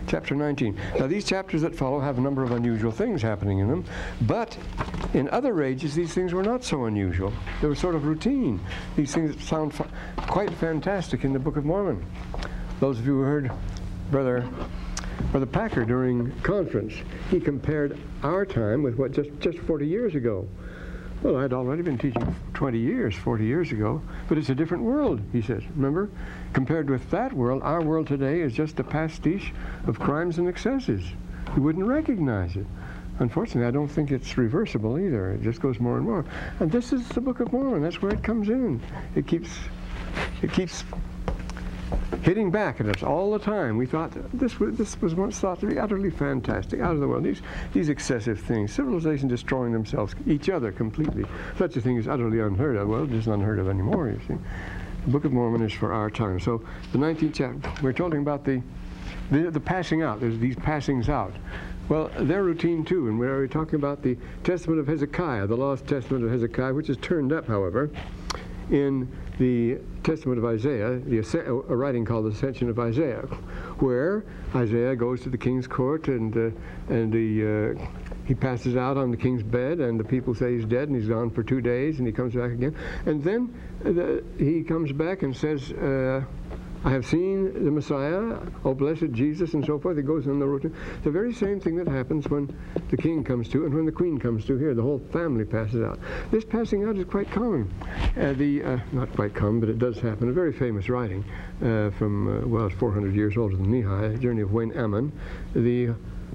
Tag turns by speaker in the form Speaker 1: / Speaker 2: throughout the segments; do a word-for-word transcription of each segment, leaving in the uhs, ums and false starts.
Speaker 1: chapter nineteen. Now these chapters that follow have a number of unusual things happening in them, but in other ages these things were not so unusual. They were sort of routine. These things sound fa quite fantastic in the Book of Mormon. Those of you who heard Brother Brother Packer during conference, he compared our time with what just, just forty years ago. Well, I'd already been teaching twenty years, forty years ago, but it's a different world, he says. Remember? Compared with that world, our world today is just a pastiche of crimes and excesses. You wouldn't recognize it. Unfortunately, I don't think it's reversible either. It just goes more and more. And this is the Book of Mormon. That's where it comes in. It keeps, it keeps hitting back at us all the time. We thought this was, this was once thought to be utterly fantastic, out of the world. These, these excessive things, civilization destroying themselves, each other completely. Such a thing is utterly unheard of. Well, it isn't unheard of anymore, you see. The Book of Mormon is for our time. So the nineteenth chapter, we're talking about the, the, the passing out. There's these passings out. Well, they're routine too, and we're talking about the Testament of Hezekiah, the Lost Testament of Hezekiah, which is turned up, however, in the Testament of Isaiah, the, a writing called the Ascension of Isaiah, where Isaiah goes to the king's court and uh, and the, uh, he passes out on the king's bed, and the people say he's dead, and he's gone for two days, and he comes back again. And then uh, the, he comes back and says, uh, I have seen the Messiah, oh blessed Jesus, and so forth. It goes on the routine. The very same thing that happens when the king comes to and when the queen comes to here. The whole family passes out. This passing out is quite common. Uh, the uh, not quite common, but it does happen. A very famous writing uh, from, uh, well, it's four hundred years older than Nehi, the journey of Wayne Ammon. The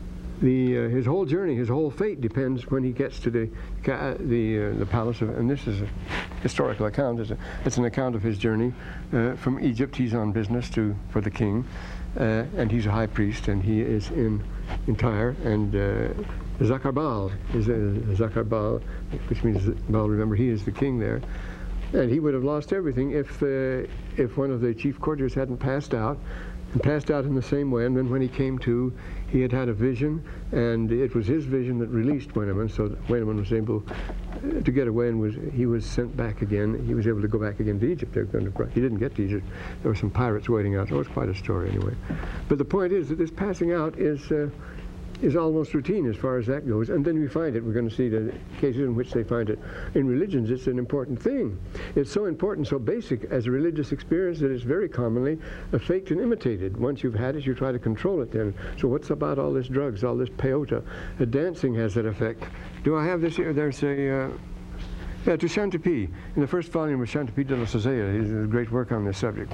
Speaker 1: The, uh, his whole journey, his whole fate depends when he gets to the uh, the uh, the palace of, and this is a historical account. It's, a, it's an account of his journey uh, from Egypt. He's on business to for the king, uh, and he's a high priest, and he is in in Tyre, and uh, Zachar-Baal is uh, Zachar-Baal, which means Baal. Remember, he is the king there, and he would have lost everything if uh, if one of the chief courtiers hadn't passed out. And passed out in the same way, and then when he came to, he had had a vision, and it was his vision that released Weneman, so that Weneman was able uh, to get away, and was he was sent back again. He was able to go back again to Egypt. They were going to, he didn't get to Egypt. There were some pirates waiting out. So it was quite a story anyway. But the point is that this passing out is uh, is almost routine as far as that goes, and then we find it. We're going to see the cases in which they find it. In religions, it's an important thing. It's so important, so basic as a religious experience that it's very commonly uh, faked and imitated. Once you've had it, you try to control it then. So what's about all this drugs, all this peyote? Uh, dancing has that effect. Do I have this here? There's a... Uh, Yeah, to Shantipee, in the first volume of Shantipee de la Sazea, he has a great work on this subject.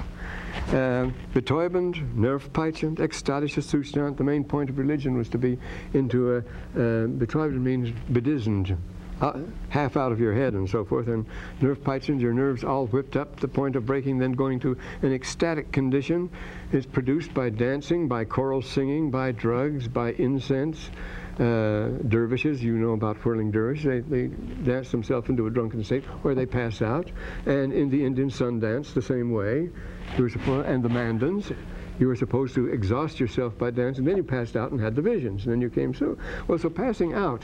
Speaker 1: Uh, Betäubend, nervpeitschend, ekstatischer Zustand. The main point of religion was to be into a, uh, betäubend means bedizened, uh, half out of your head and so forth, and nervpeitschend, your nerves all whipped up to the point of breaking, then going to an ecstatic condition. It's produced by dancing, by choral singing, by drugs, by incense. Uh, dervishes, you know about whirling dervishes, they, they dance themselves into a drunken state where they pass out. And in the Indian sun dance, the same way. You were supposed, and the Mandans, you were supposed to exhaust yourself by dancing, then you passed out and had the visions, and then you came so. Well, so passing out,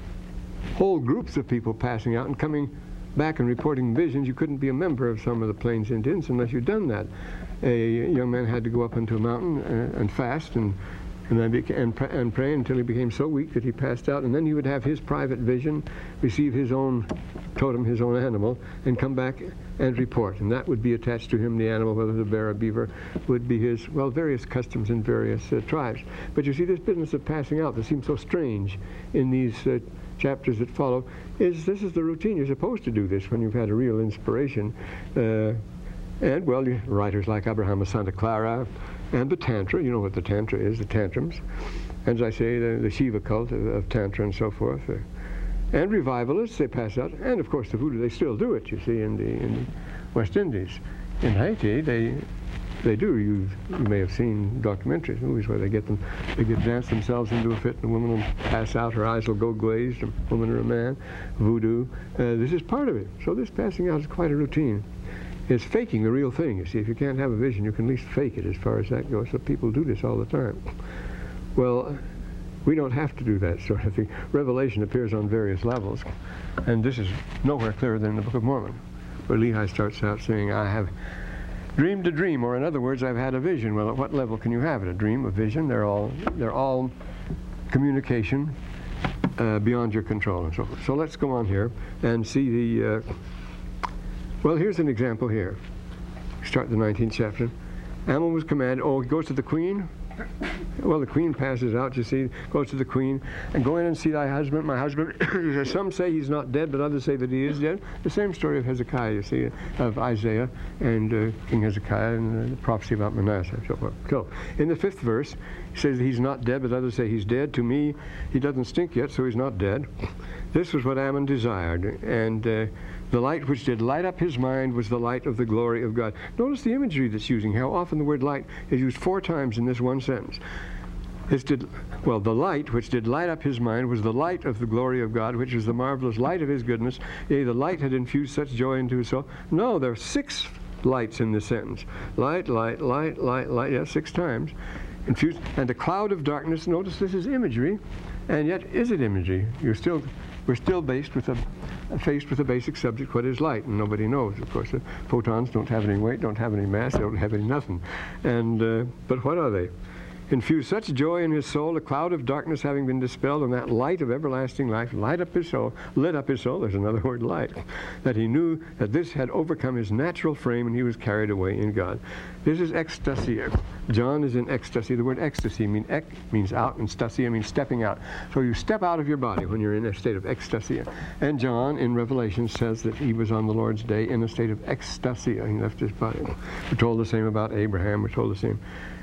Speaker 1: whole groups of people passing out and coming back and reporting visions. You couldn't be a member of some of the Plains Indians unless you'd done that. A young man had to go up into a mountain uh, and fast and And, then beca and, pr and pray until he became so weak that he passed out, and then he would have his private vision, receive his own totem, his own animal, and come back and report. And that would be attached to him, the animal, whether the bear or beaver, would be his, well, various customs in various uh, tribes. But you see, this business of passing out that seems so strange in these uh, chapters that follow, is this is the routine. You're supposed to do this when you've had a real inspiration. Uh, and, well, you, writers like Abraham of Santa Clara, and the Tantra, you know what the Tantra is, the Tantrums. And as I say, the, the Shiva cult of, of Tantra and so forth. Uh, and revivalists, they pass out. And of course the Voodoo, they still do it, you see, in the, in the West Indies. In Haiti, they they do. You, you may have seen documentaries, movies where they get them, they get dance themselves into a fit, and the woman will pass out, her eyes will go glazed, a woman or a man. Voodoo. Uh, this is part of it. So this passing out is quite a routine. It's faking the real thing. You see, if you can't have a vision, you can at least fake it as far as that goes. So people do this all the time. Well, we don't have to do that sort of thing. Revelation appears on various levels, and this is nowhere clearer than in the Book of Mormon, where Lehi starts out saying, I have Dreamed a dream, or in other words, I've had a vision. Well, at what level can you have it? A dream, a vision, they're all, they're all communication uh, beyond your control and so forth. So let's go on here and see the, uh, well, here's an example here. Start the nineteenth chapter. Ammon was commanded, oh, he goes to the queen. Well, the queen passes out, you see, goes to the queen, and go in and see thy husband, my husband. Some say he's not dead, but others say that he is dead. The same story of Hezekiah, you see, of Isaiah and uh, King Hezekiah and uh, the prophecy about Manasseh and so forth. So, in the fifth verse, he says he's not dead, but others say he's dead. To me, he doesn't stink yet, so he's not dead. This was what Ammon desired, and uh, the light which did light up his mind was the light of the glory of God. Notice the imagery that's using, how often the word light is used four times in this one sentence. This did, well, the light which did light up his mind was the light of the glory of God, which is the marvelous light of his goodness. Yea, the light had infused such joy into his soul. No, there are six lights in this sentence. Light, light, light, light, light, yeah, six times. Infused, and a cloud of darkness. Notice this is imagery, and yet is it imagery? You're still, we're still based with a, faced with a basic subject, what is light? And nobody knows, of course. The photons don't have any weight, don't have any mass, they don't have any nothing. And, uh, but what are they? Infused such joy in his soul, a cloud of darkness having been dispelled, and that light of everlasting life light up his soul, lit up his soul, there's another word, light, that he knew that this had overcome his natural frame and he was carried away in God. This is ecstasy. John is in ecstasy. The word ecstasy mean ek means out, and stasia means stepping out. So you step out of your body when you're in a state of ecstasy. And John in Revelation says that he was on the Lord's day in a state of ecstasy. He left his body. We're told the same about Abraham. We're told the same.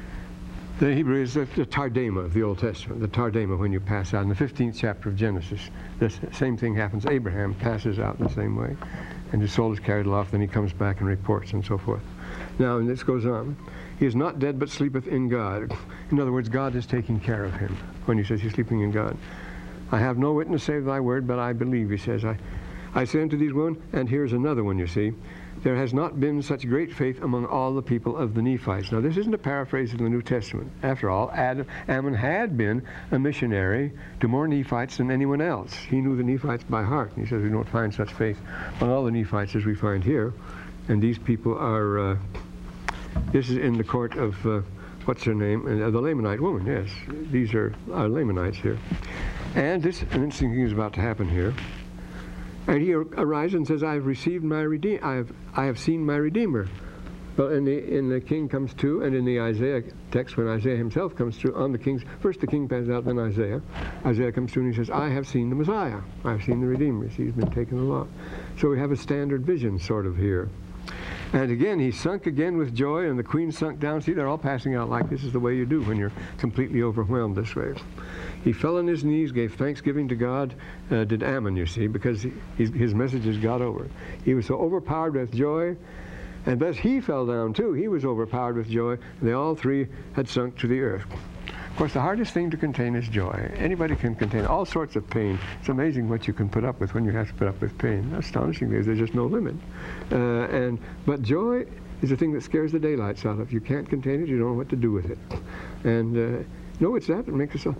Speaker 1: The Hebrew is the, the tardema of the Old Testament, the tardema when you pass out. In the fifteenth chapter of Genesis, the same thing happens. Abraham passes out in the same way, and his soul is carried aloft, then he comes back and reports and so forth. Now, and this goes on. He is not dead, but sleepeth in God. In other words, God is taking care of him when he says he's sleeping in God. I have no witness save thy word, but I believe, he says. I, I say unto these women, and here's another one, you see. There has not been such great faith among all the people of the Nephites. Now, this isn't a paraphrase of the New Testament. After all, Adam, Ammon had been a missionary to more Nephites than anyone else. He knew the Nephites by heart. And he says we don't find such faith among all the Nephites as we find here. And these people are, uh, this is in the court of, uh, what's her name? Uh, the Lamanite woman, yes. These are our Lamanites here. And this, an interesting thing is about to happen here. And he arises and says, I have received my Redeemer. I have, I have seen my Redeemer. Well, in the, in the king comes to, and in the Isaiah text, when Isaiah himself comes to, on the king's, first the king passes out, then Isaiah. Isaiah comes to and he says, I have seen the Messiah. I have seen the Redeemer. See, he's been taken aloft. So we have a standard vision sort of here. And again, he sunk again with joy, and the queen sunk down. See, they're all passing out like this is the way you do when you're completely overwhelmed this way. He fell on his knees, gave thanksgiving to God, uh, did Ammon, you see, because he, his, his messages got over. He was so overpowered with joy, and thus he fell down too. He was overpowered with joy, and they all three had sunk to the earth. Of course, the hardest thing to contain is joy. Anybody can contain all sorts of pain. It's amazing what you can put up with when you have to put up with pain. Astonishing, there's just no limit. Uh, and But joy is a thing that scares the daylights out of you. You can't contain it, you don't know what to do with it. And uh, no, it's that that makes us, uh,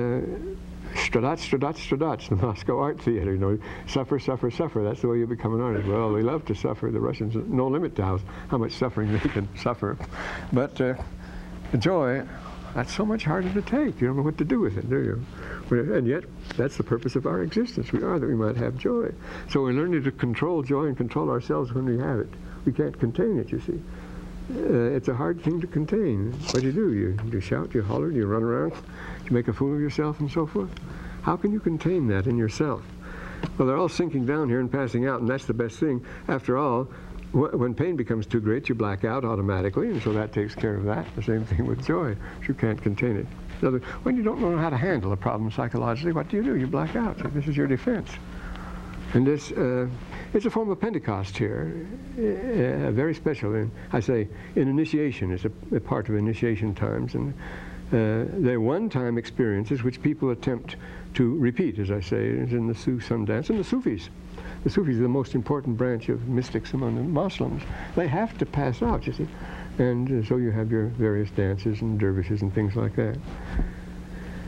Speaker 1: Stradat, Stradat, Stradat, the Moscow Art Theater, you know, suffer, suffer, suffer. That's the way you become an artist. Well, they love to suffer. The Russians, no limit to how, how much suffering they can suffer. But uh, joy, that's so much harder to take. You don't know what to do with it, do you? And yet, that's the purpose of our existence. We are that we might have joy. So we're learning to control joy and control ourselves when we have it. We can't contain it, you see. Uh, it's a hard thing to contain. What do you do? You, you shout, you holler, you run around, you make a fool of yourself and so forth. How can you contain that in yourself? Well, they're all sinking down here and passing out, and that's the best thing. After all, wh when pain becomes too great, you black out automatically, and so that takes care of that. The same thing with joy. You can't contain it. In other, when you don't know how to handle a problem psychologically, what do you do? You black out. So this is your defense. And this, uh, it's a form of Pentecost here, uh, very special. In, I say, in initiation, it's a, a part of initiation times, and uh, they're one-time experiences which people attempt to repeat, as I say, is in the Su Sundance, and the Sufis. The Sufis are the most important branch of mystics among the Muslims. They have to pass out, you see, and uh, so you have your various dances and dervishes and things like that.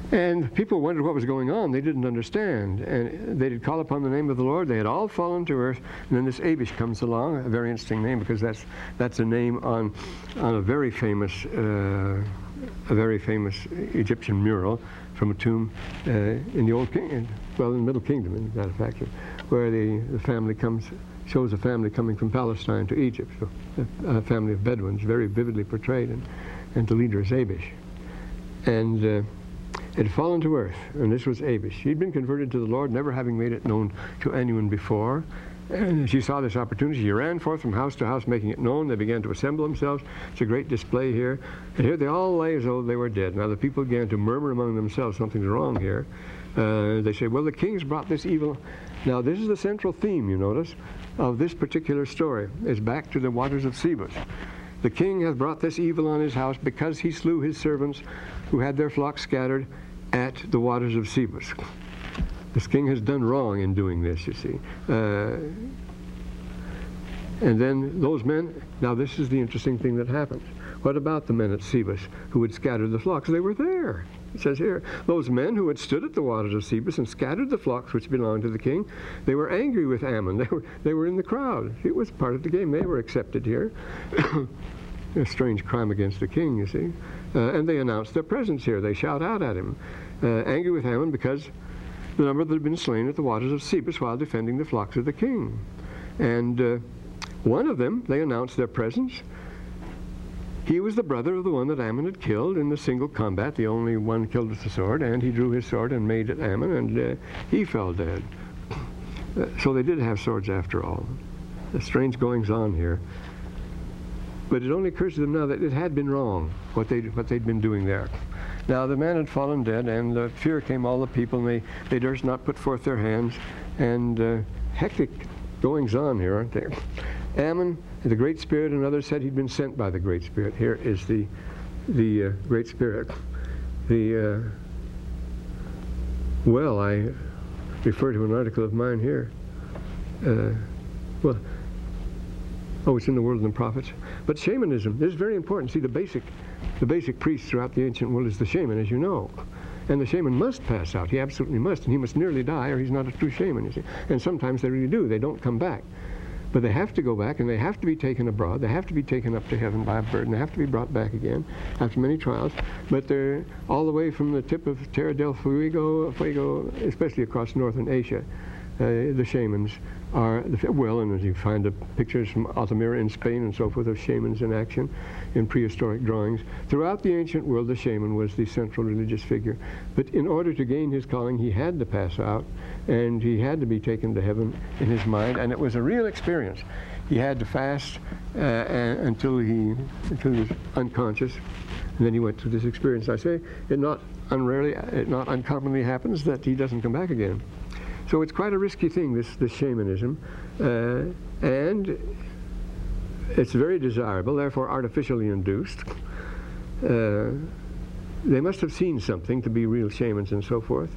Speaker 1: And people wondered what was going on. They didn't understand. And they did call upon the name of the Lord. They had all fallen to earth. And then this Abish comes along, a very interesting name, because that's that's a name on on a very famous uh, a very famous Egyptian mural from a tomb uh, in the old king, well, in the Middle Kingdom, in matter of fact, where the, the family comes, shows a family coming from Palestine to Egypt. So a, a family of Bedouins, very vividly portrayed, and, and the leader is Abish. And uh, it had fallen to earth, and this was Abish. He'd been converted to the Lord, never having made it known to anyone before. And she saw this opportunity. She ran forth from house to house, making it known. They began to assemble themselves. It's a great display here. And here they all lay as though they were dead. Now the people began to murmur among themselves, something's wrong here. Uh, they say, well, the king's brought this evil. Now this is the central theme, you notice, of this particular story. It's back to the waters of Sebus. The king hath brought this evil on his house because he slew his servants who had their flocks scattered at the waters of Sebus. This king has done wrong in doing this, you see. Uh, and then those men, now this is the interesting thing that happens. What about the men at Sebus who had scattered the flocks? They were there. It says here, those men who had stood at the waters of Sebus and scattered the flocks which belonged to the king, they were angry with Ammon. They were, they were in the crowd. It was part of the game. They were accepted here. A strange crime against the king, you see. Uh, and they announced their presence here. They shout out at him, uh, angry with Ammon because the number that had been slain at the waters of Sebus while defending the flocks of the king. And uh, one of them, they announced their presence. He was the brother of the one that Ammon had killed in the single combat, the only one killed with the sword, and he drew his sword and made at Ammon, and uh, he fell dead. Uh, so they did have swords after all. The strange goings on here. But it only occurs to them now that it had been wrong, what they'd, what they'd been doing there. Now the man had fallen dead, and uh, fear came all the people, and they, they durst not put forth their hands, and uh, hectic goings on here, aren't they? Ammon, the Great Spirit, and others said he'd been sent by the Great Spirit. Here is the, the uh, Great Spirit. The, uh, well, I refer to an article of mine here. Uh, well, oh, it's in the World and the Prophets. But shamanism, this is very important. See, the basic, the basic priest throughout the ancient world is the shaman, as you know. And the shaman must pass out. He absolutely must. And he must nearly die, or he's not a true shaman, you see. And sometimes they really do. They don't come back. But they have to go back, and they have to be taken abroad. They have to be taken up to heaven by a bird, and they have to be brought back again after many trials. But they're all the way from the tip of Terra del Fuego, Fuego especially across northern Asia. Uh, the shamans are, the, well, and as you find the pictures from Altamira in Spain and so forth of shamans in action in prehistoric drawings. Throughout the ancient world, the shaman was the central religious figure. But in order to gain his calling, he had to pass out, and he had to be taken to heaven in his mind, and it was a real experience. He had to fast uh, until, he, until he was unconscious, and then he went through this experience. I say it not unrarely, it not uncommonly happens that he doesn't come back again. So it's quite a risky thing, this, this shamanism, uh, and it's very desirable, therefore artificially induced. Uh, they must have seen something to be real shamans and so forth.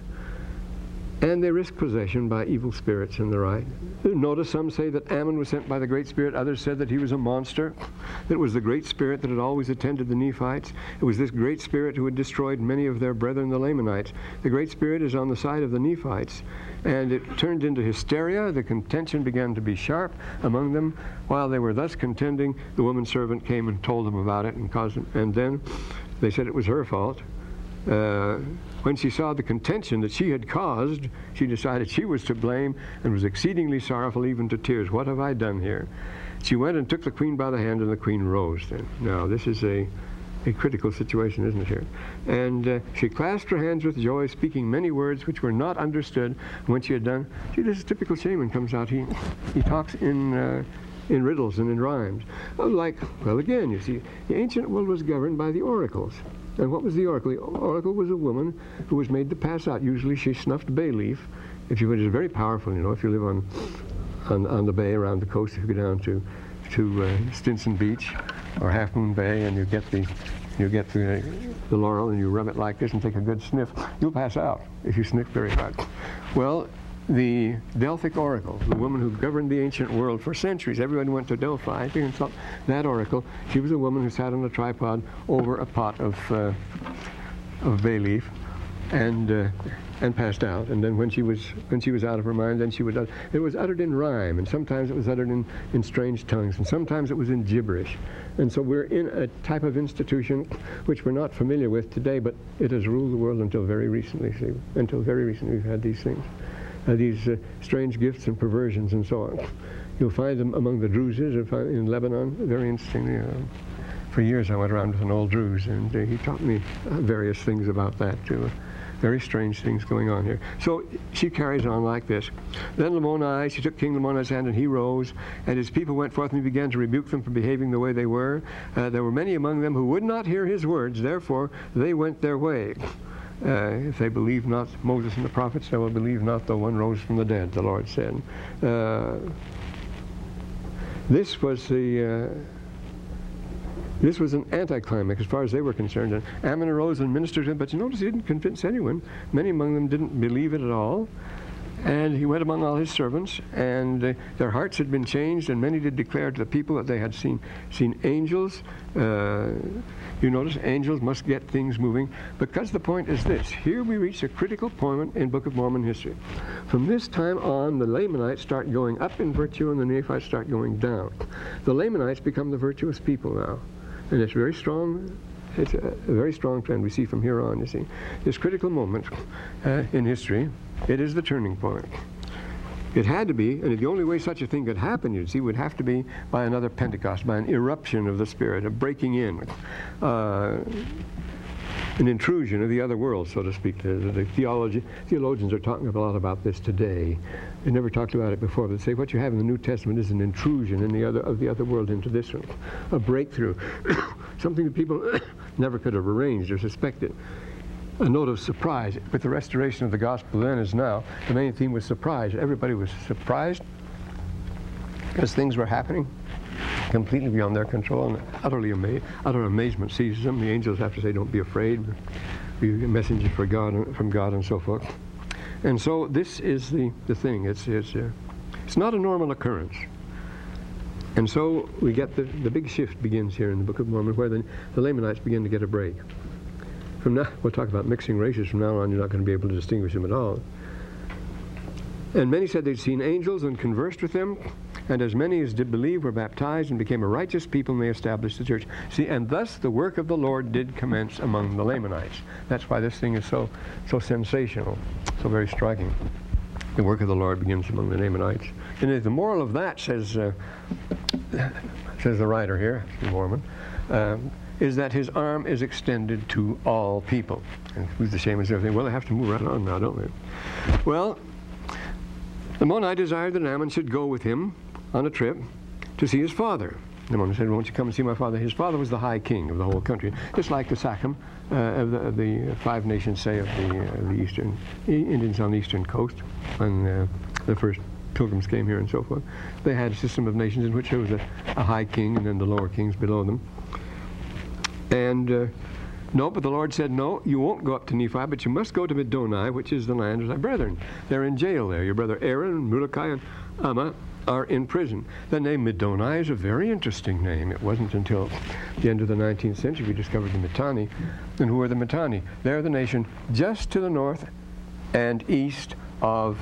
Speaker 1: And they risk possession by evil spirits and the right. Notice some say that Ammon was sent by the Great Spirit. Others said that he was a monster. That it was the Great Spirit that had always attended the Nephites. It was this Great Spirit who had destroyed many of their brethren, the Lamanites. The Great Spirit is on the side of the Nephites. And it turned into hysteria. The contention began to be sharp among them. While they were thus contending, the woman servant came and told them about it and caused them. And then they said it was her fault. Uh, when she saw the contention that she had caused, she decided she was to blame and was exceedingly sorrowful, even to tears. What have I done here? She went and took the queen by the hand, and the queen rose then. Now, this is a, a critical situation, isn't it here? And uh, she clasped her hands with joy, speaking many words which were not understood. And when she had done, see, this typical shaman comes out. He, he talks in... Uh, in riddles and in rhymes. Like, well, again, you see, the ancient world was governed by the oracles. And what was the oracle? The oracle was a woman who was made to pass out. Usually she snuffed bay leaf. If you, it is very powerful, you know, if you live on, on, on the bay around the coast, if you go down to, to uh, Stinson Beach or Half Moon Bay, and you get the you get the, the laurel and you rub it like this and take a good sniff, you'll pass out if you sniff very hard. Well, the Delphic oracle, the woman who governed the ancient world for centuries. Everyone went to Delphi to consult that oracle. She was a woman who sat on a tripod over a pot of, uh, of bay leaf. and uh, and passed out. And then when she was when she was out of her mind, then she would utter, it was uttered in rhyme, and sometimes it was uttered in, in strange tongues, and sometimes it was in gibberish. And so we're in a type of institution which we're not familiar with today, but it has ruled the world until very recently. See, until very recently we've had these things, uh, these uh, strange gifts and perversions and so on. You'll find them among the Druzes in Lebanon. Very interestingly, uh, for years I went around with an old Druze, and uh, he taught me uh, various things about that too. Very strange things going on here. So she carries on like this. Then Lamoni, she took King Lamoni's hand, and he rose, and his people went forth, and he began to rebuke them for behaving the way they were. Uh, there were many among them who would not hear his words, therefore they went their way. Uh, if they believe not Moses and the prophets, they will believe not though one rose from the dead, the Lord said. Uh, this was the... Uh, This was an anticlimax as far as they were concerned. And Ammon arose and ministered to him, but you notice he didn't convince anyone. Many among them didn't believe it at all. And he went among all his servants, and uh, their hearts had been changed, and many did declare to the people that they had seen seen angels. Uh, you notice angels must get things moving, because the point is this. Here we reach a critical point in Book of Mormon history. From this time on, the Lamanites start going up in virtue, and the Nephites start going down. The Lamanites become the virtuous people now. And it's very strong, it's a, a very strong trend we see from here on, you see. This critical moment uh, in history, it is the turning point. It had to be, and the only way such a thing could happen, you see, would have to be by another Pentecost, by an eruption of the Spirit, a breaking in, uh, an intrusion of the other world, so to speak. The, the theology, theologians are talking a lot about this today. They never talked about it before, but they say what you have in the New Testament is an intrusion in the other of the other world into this one, a breakthrough, something that people never could have arranged or suspected. A note of surprise. With the restoration of the gospel then as now, the main theme was surprise. Everybody was surprised because things were happening completely beyond their control, and utterly amazed, utter amazement seizes them. The angels have to say, "Don't be afraid. Be messengers for God, from God," and so forth. And so this is the, the thing. It's, it's, uh, it's not a normal occurrence. And so we get the, the big shift begins here in the Book of Mormon, where the, the Lamanites begin to get a break. From now, we'll talk about mixing races. From now on, you're not going to be able to distinguish them at all. And many said they'd seen angels and conversed with them, and as many as did believe were baptized and became a righteous people, and they established the church. See, and thus the work of the Lord did commence among the Lamanites. That's why this thing is so, so sensational, so very striking. The work of the Lord begins among the Lamanites. And the moral of that, says, uh, says the writer here, the Mormon, um, is that his arm is extended to all people. And who's the shame is everything? Well, they have to move right on now, don't they? Well, the Moroni desired that Ammon should go with him on a trip to see his father. The Mormon said, "Won't you come and see my father?" His father was the high king of the whole country, just like the Sachem uh, of, the, of the five nations, say, of the, uh, the eastern Indians on the eastern coast, when uh, the first pilgrims came here and so forth. They had a system of nations in which there was a, a high king and then the lower kings below them. And uh, no, but the Lord said, "No, you won't go up to Nephi, but you must go to Middoni, which is the land of thy brethren." They're in jail there. Your brother Aaron, Mordecai, and Amma are in prison. The name Middoni is a very interesting name. It wasn't until the end of the nineteenth century we discovered the Mitanni. And who are the Mitanni? They're the nation just to the north and east of,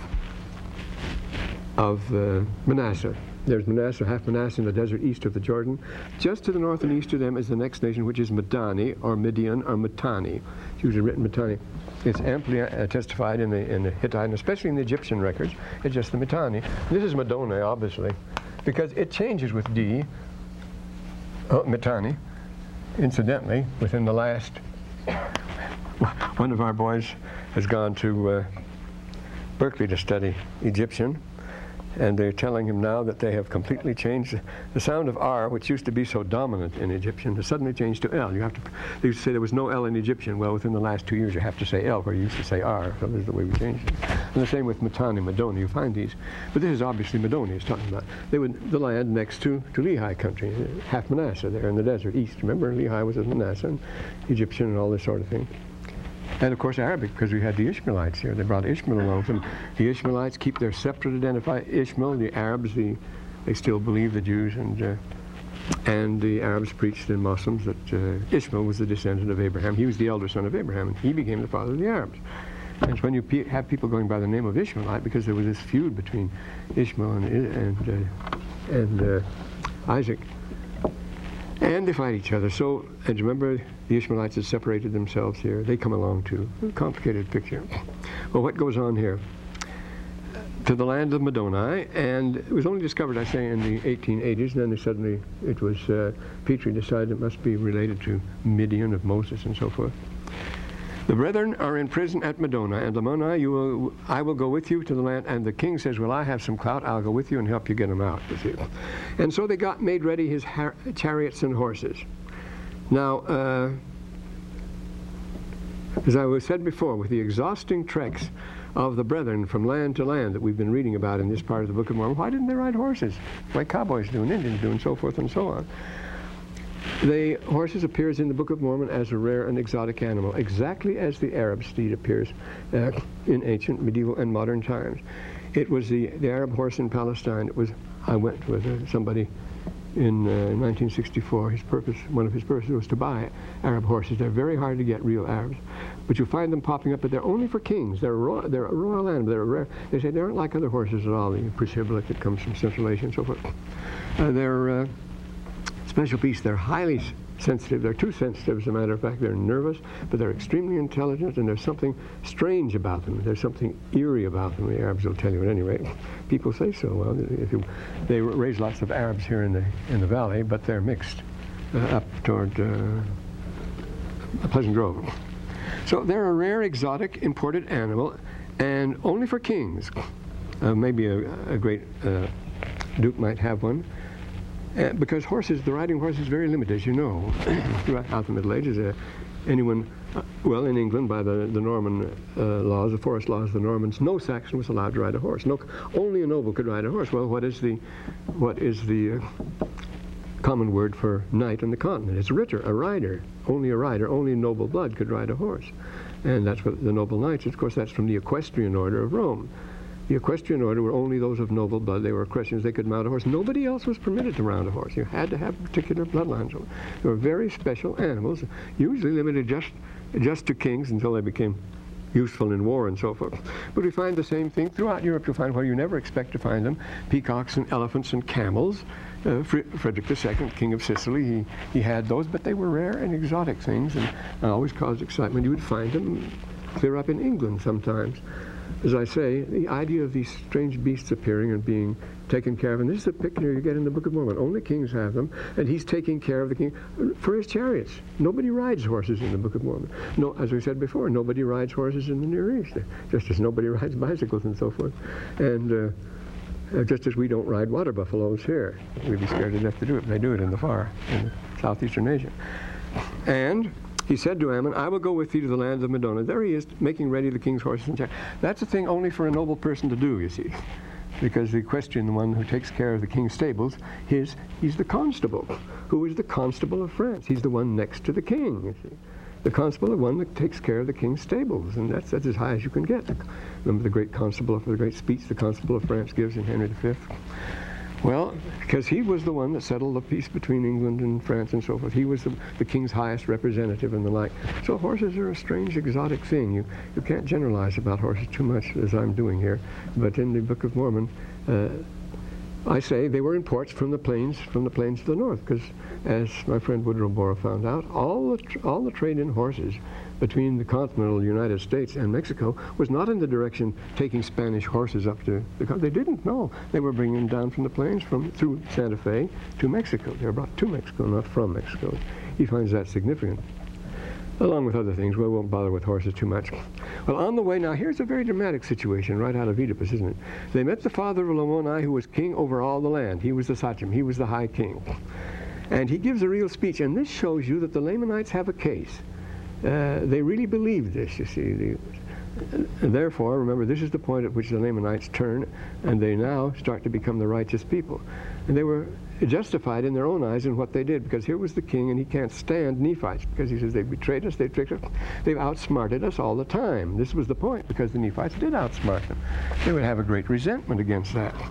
Speaker 1: of uh, Manasseh. There's Manasseh, half Manasseh in the desert east of the Jordan. Just to the north and east of them is the next nation, which is Midiani, or Midian, or Mitanni. It's usually written Mitanni. It's amply uh, testified in the, in the Hittite, and especially in the Egyptian records. It's just the Mitanni. This is Middoni, obviously, because it changes with D, oh, Mitanni, incidentally, within the last... One of our boys has gone to uh, Berkeley to study Egyptian, and they're telling him now that they have completely changed the sound of R, which used to be so dominant in Egyptian, has suddenly changed to L. You have to, they used to say there was no L in Egyptian. Well, within the last two years, you have to say L, where you used to say R. So this is the way we changed it. And the same with Mitanni, Middoni. You find these. But this is obviously Middoni he's talking about. They were the land next to, to Lehi country, half Manasseh there in the desert east. Remember, Lehi was in Manasseh, and Egyptian and all this sort of thing. And of course Arabic, because we had the Ishmaelites here. They brought Ishmael along with them. The Ishmaelites keep their scepter to identify Ishmael. The Arabs, the, they still believe the Jews and uh, And the Arabs preached and Muslims that uh, Ishmael was the descendant of Abraham. He was the elder son of Abraham, and he became the father of the Arabs. And it's when you pe have people going by the name of Ishmaelite, because there was this feud between Ishmael and, and, uh, and uh, Isaac. And they fight each other. So, and remember, the Ishmaelites had separated themselves here. They come along too. A complicated picture. Well, what goes on here? To the land of Middoni, and it was only discovered, I say, in the eighteen eighties, and then they suddenly, it was, uh, Petrie decided it must be related to Midian of Moses and so forth. The brethren are in prison at Middoni, and Lamoni, you will, I will go with you to the land. And the king says, well, I have some clout, I'll go with you and help you get them out. You see. And so they got made ready his chariots and horses. Now, uh, as I was said before, with the exhausting treks of the brethren from land to land that we've been reading about in this part of the Book of Mormon, why didn't they ride horses like cowboys do and Indians do and so forth and so on? The horses appears in the Book of Mormon as a rare and exotic animal, exactly as the Arab steed appears uh, in ancient, medieval, and modern times. It was the, the Arab horse in Palestine. It was, I went with uh, somebody in uh, nineteen sixty-four. His purpose, one of his purposes was to buy Arab horses. They're very hard to get, real Arabs. But you find them popping up, but they're only for kings. They're a royal, they're a royal animal. They're rare. They say they aren't like other horses at all, the Priscibboleth that comes from Central Asia and so forth. Uh, they're uh, special piece. They're highly sensitive. They're too sensitive, as a matter of fact. They're nervous, but they're extremely intelligent, and there's something strange about them. There's something eerie about them. The Arabs will tell you at any rate. People say so. Well, if you, they raise lots of Arabs here in the in the valley, but they're mixed uh, up toward uh, Pleasant Grove. So they're a rare, exotic, imported animal, and only for kings. Uh, maybe a, a great uh, duke might have one. Uh, because horses, the riding horse is very limited, as you know. Throughout the Middle Ages, uh, anyone, uh, well, in England, by the, the Norman uh, laws, the forest laws of the Normans, no Saxon was allowed to ride a horse. No, only a noble could ride a horse. Well, what is the, what is the uh, common word for knight on the continent? It's ritter, a rider. Only a rider, only noble blood could ride a horse. And that's what the noble knights, of course, that's from the equestrian order of Rome. The equestrian order were only those of noble blood. They were equestrians. They could mount a horse. Nobody else was permitted to mount a horse. You had to have particular bloodlines. They were very special animals, usually limited just, just to kings until they became useful in war and so forth. But we find the same thing throughout Europe. You'll find where you never expect to find them, peacocks and elephants and camels. Uh, Frederick the Second, King of Sicily, he, he had those, but they were rare and exotic things and always caused excitement. You would find them clear up in England sometimes. As I say, the idea of these strange beasts appearing and being taken care of, and this is the picture you get in the Book of Mormon. Only kings have them, and he's taking care of the king for his chariots. Nobody rides horses in the Book of Mormon. No, as we said before, nobody rides horses in the Near East, just as nobody rides bicycles and so forth. And uh, just as we don't ride water buffaloes here. We'd be scared enough to do it, but they do it in the far, in southeastern Asia. And he said to Ammon, I will go with thee to the land of Middoni. There he is, making ready the king's horses and chariots. That's a thing only for a noble person to do, you see. Because the equestrian, the one who takes care of the king's stables, his, he's the constable. Who is the constable of France? He's the one next to the king, you see. The constable is the one that takes care of the king's stables, and that's, that's as high as you can get. Remember the great constable, the great speech the constable of France gives in Henry the Fifth? Well, because he was the one that settled the peace between England and France and so forth. He was the, the king's highest representative and the like. So horses are a strange, exotic thing. You, you can't generalize about horses too much, as I'm doing here. But in the Book of Mormon, uh, I say they were imports from the plains, from the plains to the north, because as my friend Woodrow Borah found out, all the, tr all the trade in horses between the continental United States and Mexico was not in the direction taking Spanish horses up to the country. They didn't know. They were bringing them down from the plains from through Santa Fe to Mexico. They were brought to Mexico, not from Mexico. He finds that significant, along with other things. We won't bother with horses too much. Well, on the way, now here's a very dramatic situation right out of Oedipus, isn't it? They met the father of Lamoni, who was king over all the land. He was the Sachem. He was the high king. And he gives a real speech, and this shows you that the Lamanites have a case. Uh, they really believe this, you see. The, and therefore, remember, this is the point at which the Lamanites turn, and they now start to become the righteous people. And they were justified in their own eyes in what they did, because here was the king, and he can't stand Nephites, because he says they betrayed us, they tricked us, they've outsmarted us all the time. This was the point, because the Nephites did outsmart them. They would have a great resentment against that.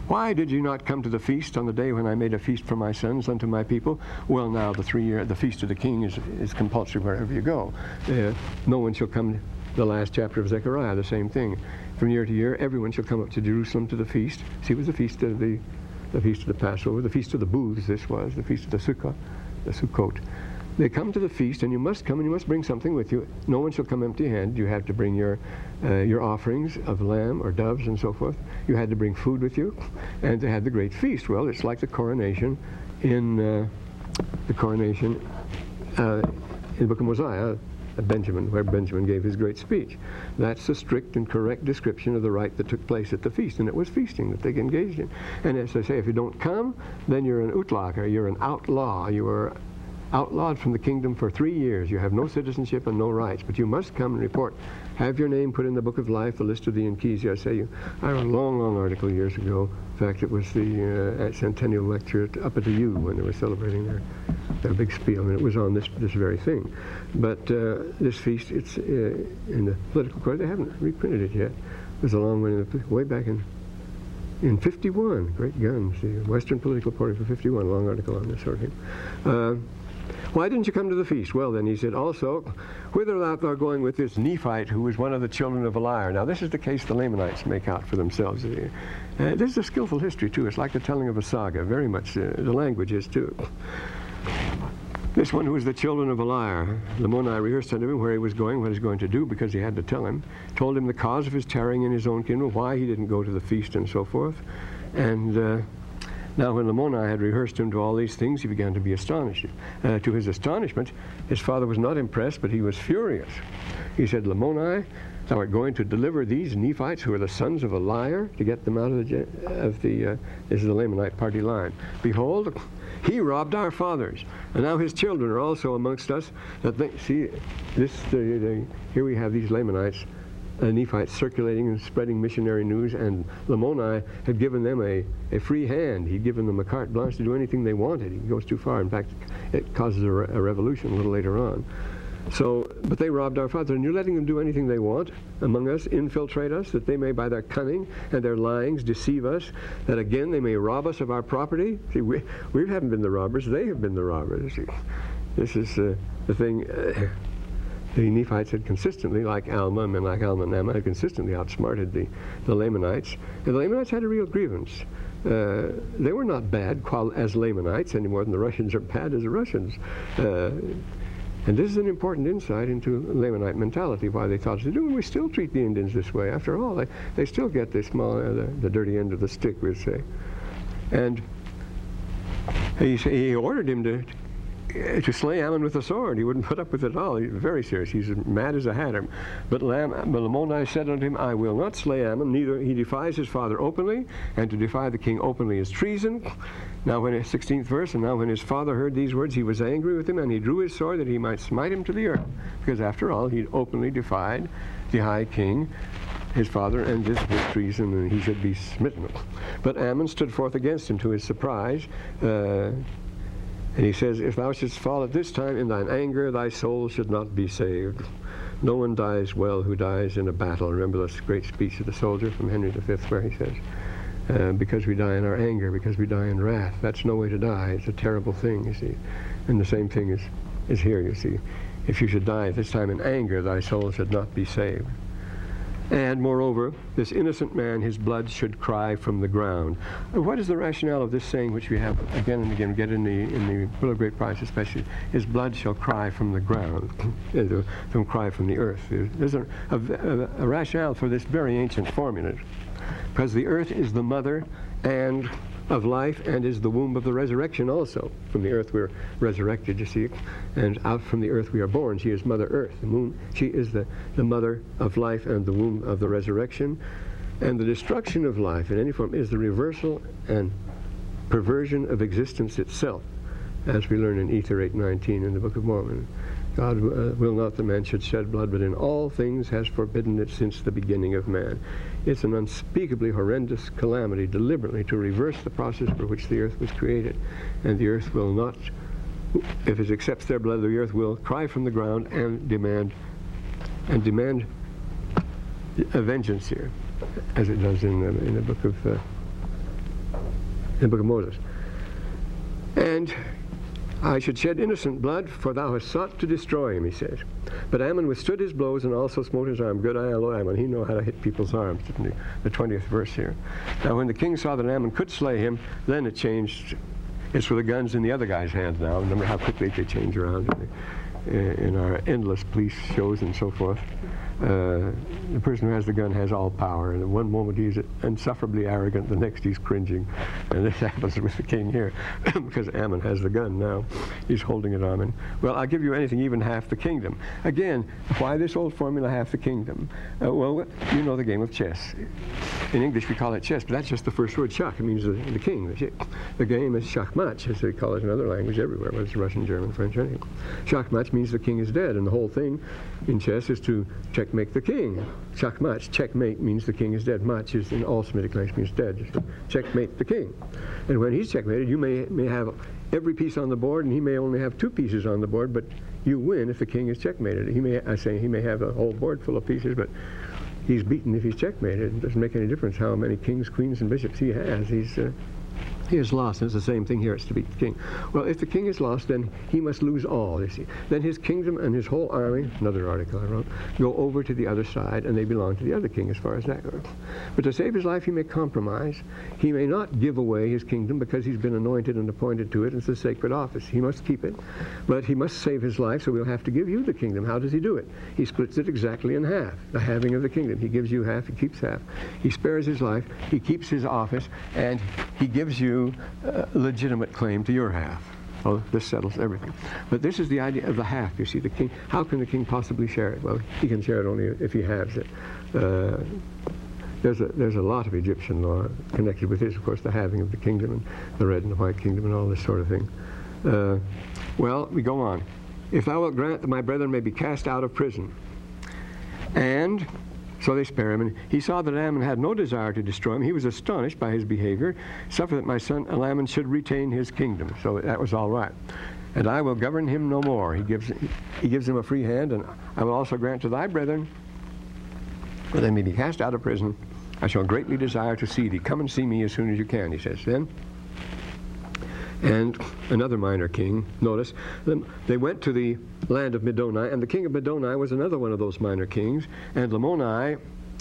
Speaker 1: Why did you not come to the feast on the day when I made a feast for my sons unto my people? Well, now the three year, the feast of the king is, is compulsory wherever you go. Uh, no one shall come, the last chapter of Zechariah, the same thing. From year to year, everyone shall come up to Jerusalem to the feast. See, it was the feast of the, the feast of the Passover, the feast of the booths, this was, the feast of the Sukkah, the Sukkot. They come to the feast, and you must come, and you must bring something with you. No one shall come empty-handed. You have to bring your uh, your offerings of lamb or doves and so forth. You had to bring food with you, and they had the great feast. Well, it's like the coronation in uh, the coronation uh, in the book of Mosiah, uh, Benjamin, where Benjamin gave his great speech. That's a strict and correct description of the rite that took place at the feast, and it was feasting that they engaged in. And as I say, if you don't come, then you're an utlaker, you're an outlaw, you are outlawed from the kingdom for three years. You have no citizenship and no rights, but you must come and report. Have your name put in the book of life, the list of the Inquisi. I say you. I wrote a long, long article years ago. In fact, it was the uh, centennial lecture at, up at the U when they were celebrating their, their big spiel, and it was on this this very thing. But uh, this feast, it's uh, in the political court. They haven't reprinted it yet. It was a long way, way back in in fifty-one. Great guns. The Western Political Reporter for fifty-one. A long article on this sort of thing. Uh, Why didn't you come to the feast? Well, then he said, also, whither art thou going with this Nephite, who was one of the children of Beliar? Now, this is the case the Lamanites make out for themselves. Uh, this is a skillful history, too. It's like the telling of a saga, very much. Uh, the language is, too. This one who was the children of Beliar, Lamoni rehearsed unto him where he was going, what he was going to do, because he had to tell him, told him the cause of his tarrying in his own kingdom, why he didn't go to the feast, and so forth. And uh, now when Lamoni had rehearsed him to all these things, he began to be astonished. Uh, to his astonishment, his father was not impressed, but he was furious. He said, Lamoni, thou art going to deliver these Nephites, who are the sons of a liar, to get them out of the, of the uh, this is the Lamanite party line. Behold, he robbed our fathers, and now his children are also amongst us. That they, see, this the, the, here we have these Lamanites, uh, Nephites, circulating and spreading missionary news, and Lamoni had given them a, a free hand. He'd given them a carte blanche to do anything they wanted. He goes too far. In fact, it causes a, re a revolution a little later on. So, but they robbed our fathers, and you're letting them do anything they want among us, infiltrate us, that they may by their cunning and their lyings deceive us, that again they may rob us of our property. See, we, we haven't been the robbers, they have been the robbers. See, this is uh, the thing. Uh, the Nephites had consistently, like Alma, and like Alma and Amma, had consistently outsmarted the, the Lamanites. And the Lamanites had a real grievance. Uh, they were not bad as Lamanites any more than the Russians are bad as the Russians. Uh, And this is an important insight into Lamanite mentality, why they thought to do, and we still treat the Indians this way. After all, they, they still get the small, uh, the, the dirty end of the stick, we'd say. And he, he ordered him to, to slay Ammon with a sword. He wouldn't put up with it at all. He's very serious. He's as mad as a hatter. But Lamoni said unto him, I will not slay Ammon, neither he defies his father openly, and to defy the king openly is treason. Now when his sixteenth verse, and now when his father heard these words, he was angry with him, and he drew his sword that he might smite him to the earth. Because after all, he'd openly defied the high king, his father, and this was treason, and he should be smitten. But Ammon stood forth against him to his surprise, uh, and he says, if thou shouldst fall at this time in thine anger, thy soul should not be saved. No one dies well who dies in a battle. Remember this great speech of the soldier from Henry the Fifth, where he says, Uh, because we die in our anger, because we die in wrath. That's no way to die. It's a terrible thing, you see. And the same thing is, is here, you see. If you should die at this time in anger, thy soul should not be saved. And moreover, this innocent man, his blood should cry from the ground. Uh, what is the rationale of this saying, which we have again and again, get in the, in the Will of Great Price especially, his blood shall cry from the ground, from cry from the earth. There's a, a, a rationale for this very ancient formula. Because the earth is the mother and of life, and is the womb of the resurrection also. From the earth we're resurrected, you see, and out from the earth we are born. She is Mother Earth. The moon, she is the, the mother of life and the womb of the resurrection. And the destruction of life in any form is the reversal and perversion of existence itself, as we learn in Ether eight nineteen in the Book of Mormon. God uh, will not that man should shed blood, but in all things has forbidden it since the beginning of man. It's an unspeakably horrendous calamity, deliberately, to reverse the process for which the earth was created. And the earth will not, if it accepts their blood, the earth will cry from the ground and demand, and demand a vengeance here, as it does in the, in the book of uh, in the book of Moses. And I should shed innocent blood, for thou hast sought to destroy him, he says. But Ammon withstood his blows and also smote his arm. Good eye, O Ammon. He knew how to hit people's arms, didn't he? The twentieth verse here. Now, when the king saw that Ammon could slay him, then it changed. It's for the guns in the other guy's hands now. Remember how quickly they change around in, the, in our endless police shows and so forth. Uh, the person who has the gun has all power, and in one moment he's insufferably arrogant, the next he's cringing. And this happens with the king here, because Ammon has the gun now. He's holding it on him. Well, I'll give you anything, even half the kingdom. Again, why this old formula, half the kingdom? Uh, well, you know the game of chess. In English we call it chess, but that's just the first word, shach. It means the, the king. The, the game is shachmat, as they call it in other languages everywhere, whether it's Russian, German, French, or anything. Shachmat means the king is dead, and the whole thing in chess is to checkmate the king. Shachmat, checkmate, means the king is dead. Mach is in all Semitic language means dead. Just checkmate the king. And when he's checkmated, you may may have every piece on the board, and he may only have two pieces on the board, but you win if the king is checkmated. He may, I say, he may have a whole board full of pieces, but he's beaten if he's checkmated. It doesn't make any difference how many kings, queens, and bishops he has. He's uh, he is lost, and it's the same thing here. It's to beat the king. Well, if the king is lost, then he must lose all, you see. Then his kingdom and his whole army, another article I wrote, go over to the other side, and they belong to the other king as far as that goes. But to save his life, he may compromise. He may not give away his kingdom because he's been anointed and appointed to it. It's a sacred office. He must keep it. But he must save his life, so we'll have to give you the kingdom. How does he do it? He splits it exactly in half, the halving of the kingdom. He gives you half, he keeps half. He spares his life, he keeps his office, and he gives you Uh, legitimate claim to your half. Well, this settles everything. But this is the idea of the half. You see, the king. How can the king possibly share it? Well, he can share it only if he halves it. Uh, there's a there's a lot of Egyptian law connected with this. Of course, the halving of the kingdom and the red and the white kingdom and all this sort of thing. Uh, well, we go on. If thou wilt grant that my brethren may be cast out of prison, and so they spare him, and he saw that Ammon had no desire to destroy him. He was astonished by his behavior. Suffer that my son Ammon should retain his kingdom. So that was all right. And I will govern him no more. He gives he gives him a free hand, and I will also grant to thy brethren that they may be cast out of prison. I shall greatly desire to see thee. Come and see me as soon as you can, he says then. And another minor king, notice, they went to the land of Middoni, and the king of Middoni was another one of those minor kings, and Lamoni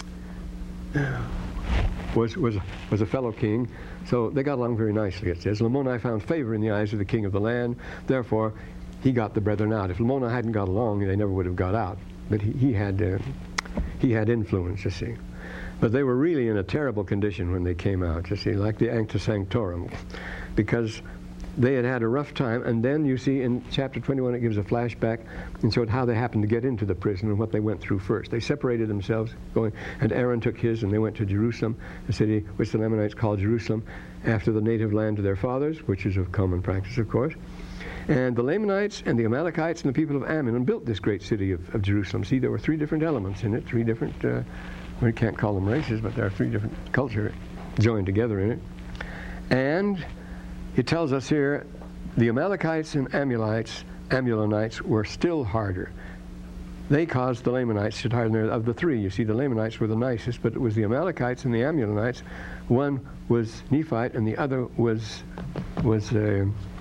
Speaker 1: was, was, was a fellow king, so they got along very nicely, it says. Lamoni found favor in the eyes of the king of the land, therefore he got the brethren out. If Lamoni hadn't got along, they never would have got out, but he, he, had, uh, he had influence, you see. But they were really in a terrible condition when they came out, you see, like the Ancta Sanctorum, because they had had a rough time, and then you see in chapter twenty-one it gives a flashback and showed how they happened to get into the prison and what they went through first. They separated themselves, going, and Aaron took his, and they went to Jerusalem, a city which the Lamanites called Jerusalem, after the native land of their fathers, which is a common practice, of course. And the Lamanites and the Amalekites and the people of Ammon built this great city of, of Jerusalem. See, there were three different elements in it, three different, uh, we can't call them races, but there are three different cultures joined together in it. And it tells us here, the Amalekites and Amulites, Amulonites were still harder. They caused the Lamanites to harden. Of the three, you see, the Lamanites were the nicest, but it was the Amalekites and the Amulonites. One was Nephite, and the other was was uh,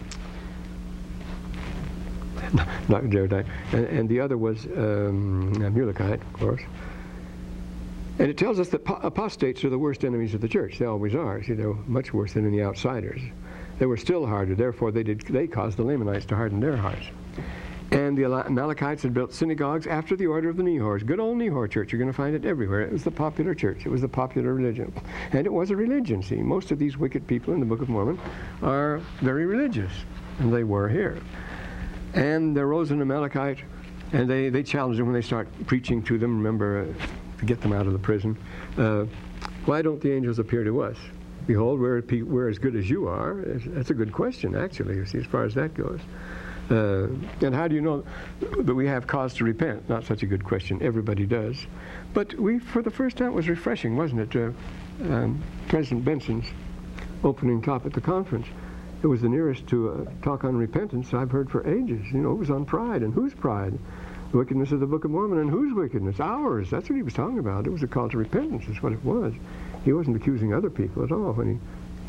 Speaker 1: not Jaredite, and, and the other was um, Amulekite, of course. And it tells us that apostates are the worst enemies of the church. They always are. See, they're much worse than any outsiders. They were still harder, therefore they did they caused the Lamanites to harden their hearts. And the Amalekites had built synagogues after the order of the Nehors. Good old Nehor church, you're going to find it everywhere. It was the popular church. It was the popular religion. And it was a religion, see. Most of these wicked people in the Book of Mormon are very religious, and they were here. And there rose an Amalekite, and they, they challenged them when they start preaching to them, remember, uh, to get them out of the prison. Uh, why don't the angels appear to us? Behold, we're, we're as good as you are. That's a good question, actually, you see, as far as that goes. Uh, and how do you know that we have cause to repent? Not such a good question. Everybody does. But we, for the first time, it was refreshing, wasn't it? Uh, um, President Benson's opening talk at the conference. It was the nearest to a talk on repentance I've heard for ages. You know, it was on pride. And whose pride? The wickedness of the Book of Mormon. And whose wickedness? Ours. That's what he was talking about. It was a call to repentance is what it was. He wasn't accusing other people at all when he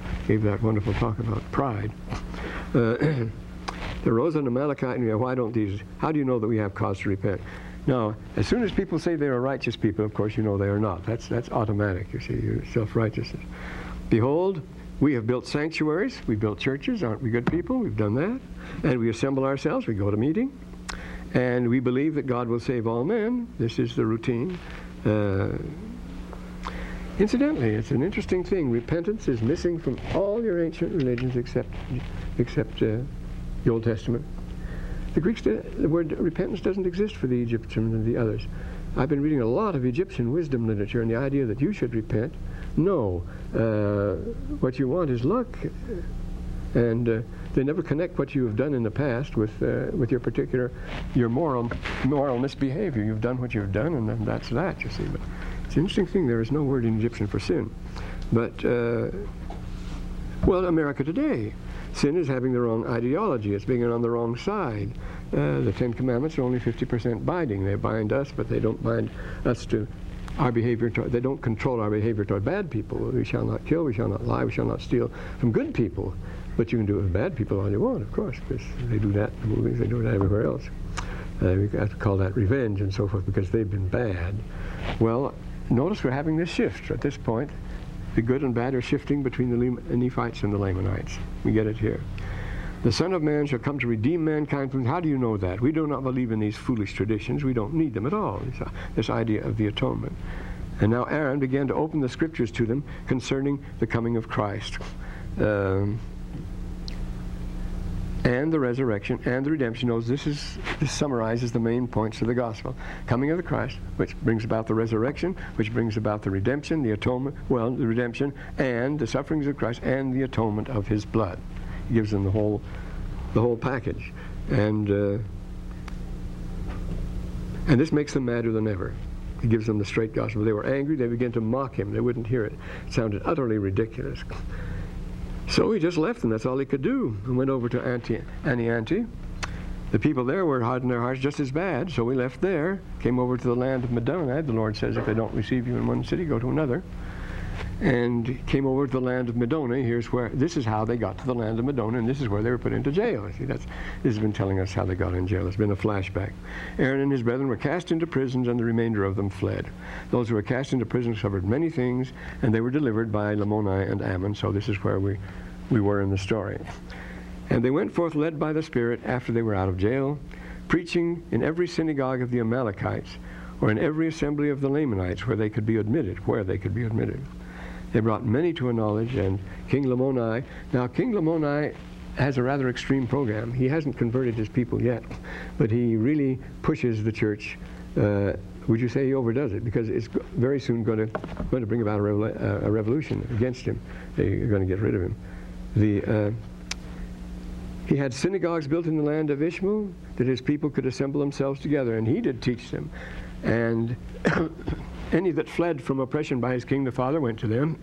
Speaker 1: gave that wonderful talk about pride. Uh, there rose an Amalekite, and why don't these, how do you know that we have cause to repent? Now, as soon as people say they are righteous people, of course you know they are not. That's, that's automatic, you see, self-righteousness. Behold, we have built sanctuaries, we built churches, aren't we good people? We've done that. And we assemble ourselves, we go to meeting, and we believe that God will save all men. This is the routine. Uh, incidentally, it's an interesting thing. Repentance is missing from all your ancient religions except, except uh, the Old Testament. The Greeks, did, the word repentance doesn't exist for the Egyptians and the others. I've been reading a lot of Egyptian wisdom literature, and the idea that you should repent, no. Uh, what you want is luck. And uh, they never connect what you have done in the past with uh, with your particular, your moral moral misbehavior. You've done what you've done, and then that's that, you see. But it's an interesting thing. There is no word in Egyptian for sin. But, uh, well, America today, sin is having the wrong ideology. It's being on the wrong side. Uh, the Ten Commandments are only fifty percent binding. They bind us, but they don't bind us to our behavior. Toward, they don't control our behavior toward bad people. We shall not kill, we shall not lie, we shall not steal from good people. But you can do it with bad people all you want, of course, because they do that in the movies, they do it everywhere else. Uh, we have to call that revenge and so forth because they've been bad. Well, notice we're having this shift at this point. The good and bad are shifting between the Nephites and the Lamanites. We get it here. The Son of Man shall come to redeem mankind from... How do you know that? We do not believe in these foolish traditions. We don't need them at all, this, uh, this idea of the atonement. And now Aaron began to open the scriptures to them concerning the coming of Christ. Um, and the resurrection and the redemption. Knows this is this summarizes the main points of the gospel. Coming of the Christ, which brings about the resurrection, which brings about the redemption, the atonement, well, the redemption, and the sufferings of Christ, and the atonement of his blood. He gives them the whole the whole package. And uh, and this makes them madder than ever. He gives them the straight gospel. They were angry, they began to mock him. They wouldn't hear it. It sounded utterly ridiculous. So he just left them. That's all he could do. And went over to Anti Anianti. The people there were hard in their hearts just as bad, so we left there, came over to the land of Madonai. The Lord says, if they don't receive you in one city, go to another. And came over to the land of Madonai. Here's where, this is how they got to the land of Madonai, and this is where they were put into jail. See, that's, this has been telling us how they got in jail. It's been a flashback. Aaron and his brethren were cast into prisons, and the remainder of them fled. Those who were cast into prison suffered many things, and they were delivered by Lamoni and Ammon. So this is where we, we were in the story. And they went forth led by the Spirit after they were out of jail, preaching in every synagogue of the Amalekites, or in every assembly of the Lamanites where they could be admitted, where they could be admitted. They brought many to a knowledge, and King Lamoni, now King Lamoni has a rather extreme program. He hasn't converted his people yet, but he really pushes the church. Uh, would you say he overdoes it? Because it's very soon going to, going to bring about a, revol uh, a revolution against him. They're going to get rid of him. The, uh, he had synagogues built in the land of Ishmael that his people could assemble themselves together, and he did teach them. And any that fled from oppression by his king the father went to them.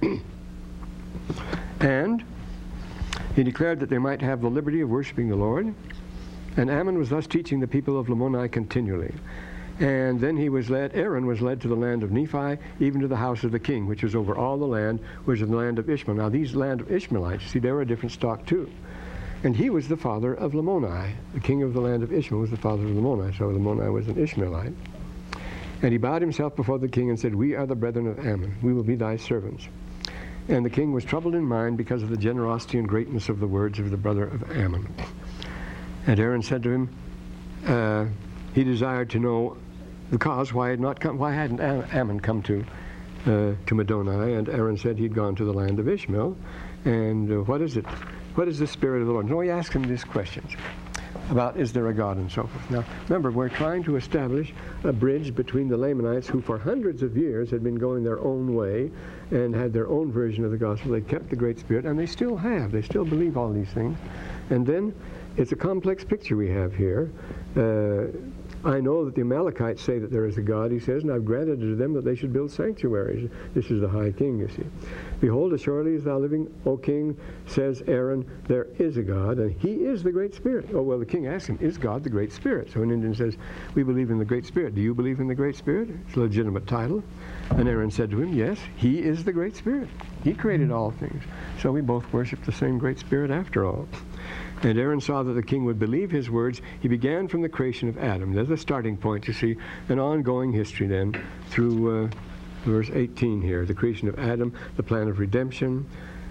Speaker 1: And he declared that they might have the liberty of worshiping the Lord. And Ammon was thus teaching the people of Lamoni continually. And then he was led, Aaron was led to the land of Nephi, even to the house of the king, which was over all the land, which is the land of Ishmael. Now these land of Ishmaelites, see, they were a different stock too. And he was the father of Lamoni. The king of the land of Ishmael was the father of Lamoni, so Lamoni was an Ishmaelite. And he bowed himself before the king and said, we are the brethren of Ammon. We will be thy servants. And the king was troubled in mind because of the generosity and greatness of the words of the brother of Ammon. And Aaron said to him, uh, he desired to know the cause why had not come, why hadn't Ammon come to uh, to Madonai? And Aaron said he'd gone to the land of Ishmael. And uh, what is it? What is the Spirit of the Lord? No, he asked him these questions about is there a God and so forth. Now, remember, we're trying to establish a bridge between the Lamanites who for hundreds of years had been going their own way and had their own version of the gospel. They kept the Great Spirit, and they still have. They still believe all these things. And then it's a complex picture we have here. Uh, I know that the Amalekites say that there is a God, he says, and I've granted to them that they should build sanctuaries. This is the high king, you see. Behold, as surely as thou living, O king, says Aaron, there is a God, and he is the Great Spirit. Oh, well, the king asks him, is God the Great Spirit? So an Indian says, we believe in the Great Spirit. Do you believe in the Great Spirit? It's a legitimate title. And Aaron said to him, yes, he is the Great Spirit. He created all things. So we both worship the same Great Spirit after all. And Aaron saw that the king would believe his words. He began from the creation of Adam. There's a starting point, you see, an ongoing history then through uh, verse eighteen here, the creation of Adam, the plan of redemption.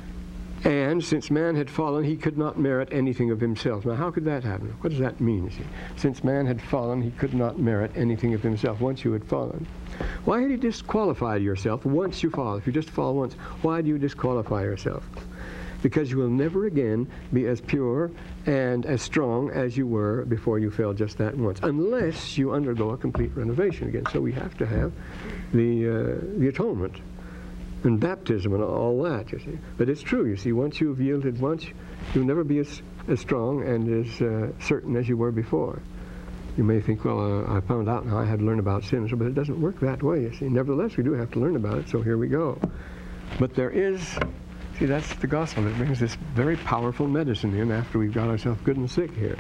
Speaker 1: And since man had fallen, he could not merit anything of himself. Now, how could that happen? What does that mean, you see? Since man had fallen, he could not merit anything of himself once you had fallen. Why had he disqualified yourself once you fall? If you just fall once, why do you disqualify yourself? Because you will never again be as pure and as strong as you were before you fell just that once, unless you undergo a complete renovation again. So we have to have the, uh, the atonement and baptism and all that, you see. But it's true, you see, once you've yielded once, you'll never be as, as strong and as uh, certain as you were before. You may think, well, uh, I found out now I had to learn about sin, but it doesn't work that way, you see. Nevertheless, we do have to learn about it, so here we go. But there is, see, that's the gospel. It brings this very powerful medicine in after we've got ourselves good and sick here.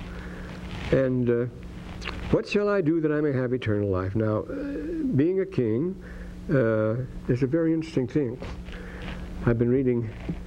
Speaker 1: And uh, what shall I do that I may have eternal life? Now, uh, being a king uh, is a very interesting thing. I've been reading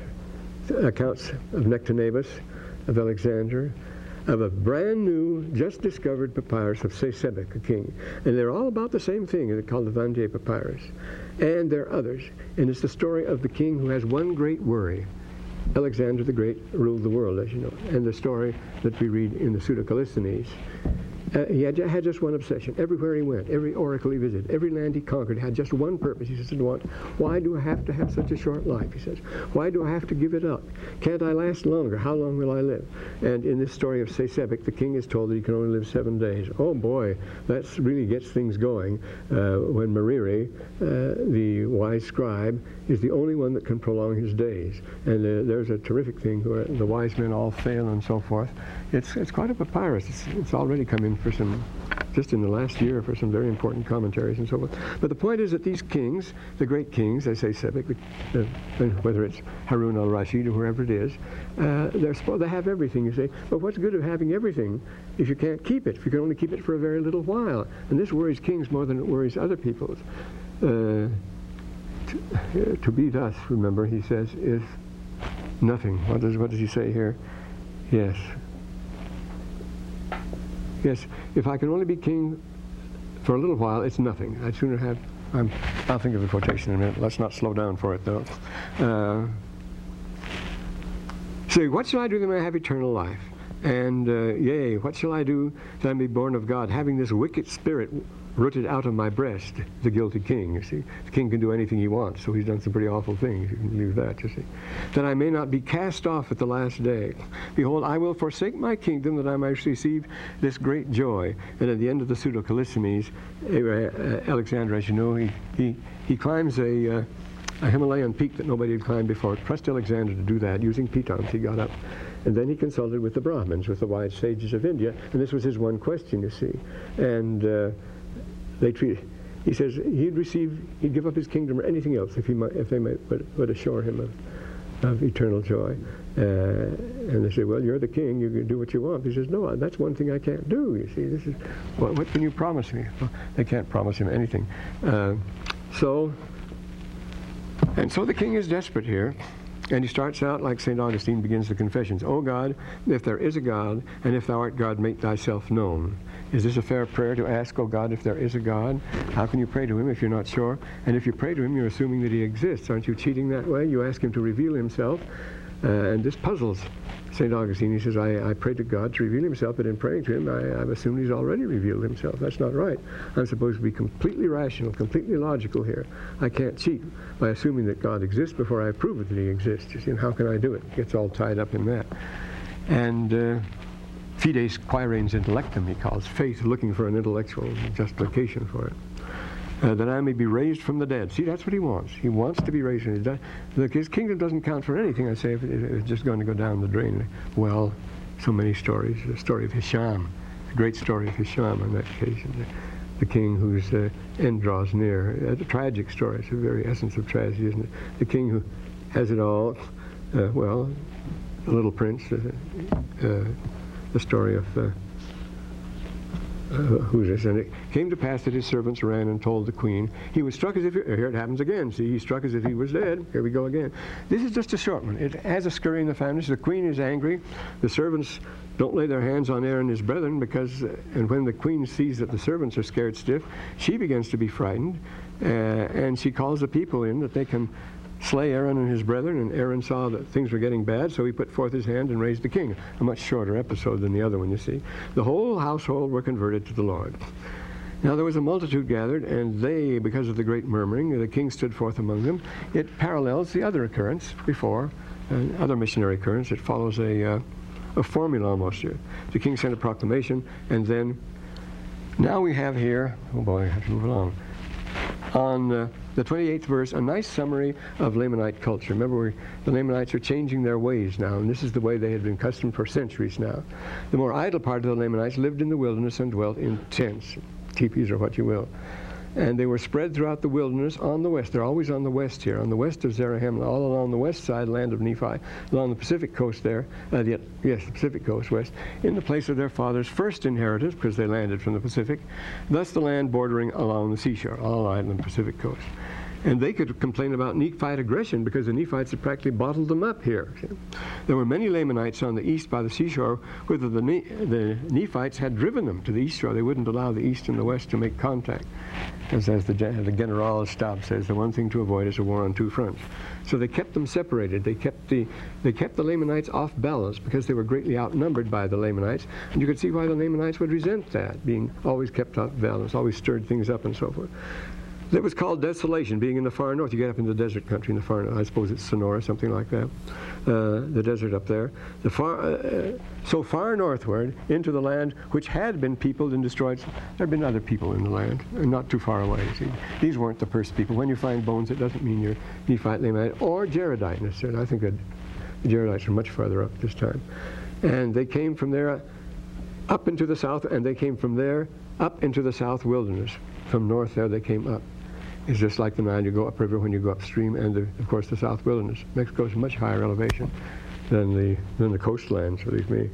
Speaker 1: accounts of Nectanebus, of Alexander, of a brand new, just discovered papyrus of Sesebek, a king. And they're all about the same thing. They're called the Vandye papyrus. And there are others. And it's the story of the king who has one great worry. Alexander the Great ruled the world, as you know. And the story that we read in the Pseudo-Callisthenes. Uh, he had, had just one obsession. Everywhere he went, every oracle he visited, every land he conquered had just one purpose. He said, why do I have to have such a short life? He says, why do I have to give it up? Can't I last longer? How long will I live? And in this story of Sesebek, the king is told that he can only live seven days. Oh boy, that really gets things going uh, when Mariri, uh, the wise scribe, is the only one that can prolong his days. And uh, there's a terrific thing where the wise men all fail and so forth. It's, it's quite a papyrus. It's, it's already come in for some, just in the last year, for some very important commentaries and so forth. But the point is that these kings, the great kings, they say Sebek, uh, whether it's Harun al-Rashid or whoever it is, uh, they're supposed to have everything, you say. But what's good of having everything if you can't keep it, if you can only keep it for a very little while? And this worries kings more than it worries other people. Uh, to, to be thus, remember, he says, is nothing. What does, what does he say here? Yes. Yes, if I can only be king for a little while, it's nothing. I'd sooner have, I'm, I'll think of the quotation in a minute. Let's not slow down for it, though. Uh, so, what shall I do that I may have eternal life? And, uh, yea, what shall I do that I may be born of God, having this wicked spirit rooted out of my breast, the guilty king, you see. The king can do anything he wants, so he's done some pretty awful things. You can believe that, you see. That I may not be cast off at the last day. Behold, I will forsake my kingdom that I might receive this great joy. And at the end of the Pseudo-Callisthenes, uh, Alexander, as you know, he, he, he climbs a, uh, a Himalayan peak that nobody had climbed before. It pressed Alexander to do that. Using pitons, he got up. And then he consulted with the Brahmins, with the wise sages of India. And this was his one question, you see. And uh, they treated, he says he'd receive, he'd give up his kingdom or anything else if he might, if they might, would, would assure him of, of eternal joy. Uh, and they say, well, you're the king, you can do what you want. He says, no, that's one thing I can't do, you see. This is, well, what can you promise me? Well, they can't promise him anything. Uh, so, and so the king is desperate here. And he starts out like Saint Augustine begins the Confessions. O God, if there is a God, and if thou art God, make thyself known. Is this a fair prayer to ask, oh God, if there is a God? How can you pray to him if you're not sure? And if you pray to him, you're assuming that he exists. Aren't you cheating that way? You ask him to reveal himself. Uh, and this puzzles Saint Augustine. He says, I, I pray to God to reveal himself, but in praying to him, I, I've assumed he's already revealed himself. That's not right. I'm supposed to be completely rational, completely logical here. I can't cheat by assuming that God exists before I prove it that he exists. You see, and how can I do it? It gets all tied up in that. And uh, fides quaerens intellectum, he calls, faith looking for an intellectual justification for it. Uh, that I may be raised from the dead. See, that's what he wants. He wants to be raised from the dead. Look, his kingdom doesn't count for anything, I say, if it, if it's just going to go down the drain. Well, so many stories. The story of Hisham, the great story of Hisham on that occasion, the, the king whose uh, end draws near. Uh, a tragic story. It's the very essence of tragedy, isn't it? The king who has it all. Uh, well, the Little Prince. Uh, uh, the story of. Uh, Uh, who's this? And it came to pass that his servants ran and told the queen. He was struck as if, here it happens again. See, he's struck as if he was dead. Here we go again. This is just a short one. It has a scurry in the family. The queen is angry. The servants don't lay their hands on Aaron and his brethren because, uh, and when the queen sees that the servants are scared stiff, she begins to be frightened, uh, and she calls the people in that they can slay Aaron and his brethren, and Aaron saw that things were getting bad, so he put forth his hand and raised the king. A much shorter episode than the other one, you see. The whole household were converted to the Lord. Now there was a multitude gathered, and they, because of the great murmuring, the king stood forth among them. It parallels the other occurrence before, uh, other missionary occurrence. It follows a, uh, a formula almost here. The king sent a proclamation, and then, now we have here, oh boy, I have to move along, on uh, the twenty-eighth verse, a nice summary of Lamanite culture. Remember, we, the Lamanites are changing their ways now, and this is the way they had been accustomed for centuries now. The more idle part of the Lamanites lived in the wilderness and dwelt in tents, teepees or what you will. And they were spread throughout the wilderness on the west. They're always on the west here, on the west of Zarahemla, all along the west side, land of Nephi, along the Pacific coast there, uh, the, yes, the Pacific coast west, in the place of their fathers' first inheritance, because they landed from the Pacific, thus the land bordering along the seashore, all island Pacific coast. And they could complain about Nephite aggression because the Nephites had practically bottled them up here. There were many Lamanites on the east by the seashore, whither the, ne the Nephites had driven them to the east shore. They wouldn't allow the east and the west to make contact. As, as the, the General Stab says, the one thing to avoid is a war on two fronts. So they kept them separated. They kept the, they kept the Lamanites off balance because they were greatly outnumbered by the Lamanites. And you could see why the Lamanites would resent that, being always kept off balance, always stirred things up and so forth. It was called desolation, being in the far north. You get up in the desert country in the far north. I suppose it's Sonora, something like that. Uh, the desert up there. The far, uh, so far northward into the land which had been peopled and destroyed. There had been other people in the land, not too far away. See, these weren't the first people. When you find bones, it doesn't mean you're Nephite, Lamanite, or Jaredite necessarily. I think that the Jaredites are much farther up this time. And they came from there up into the south, and they came from there up into the south wilderness. From north there, they came up. It's just like the Nile. You go upriver when you go upstream, and the, of course the south wilderness. Mexico is a much higher elevation than the than the coastlands, believe me.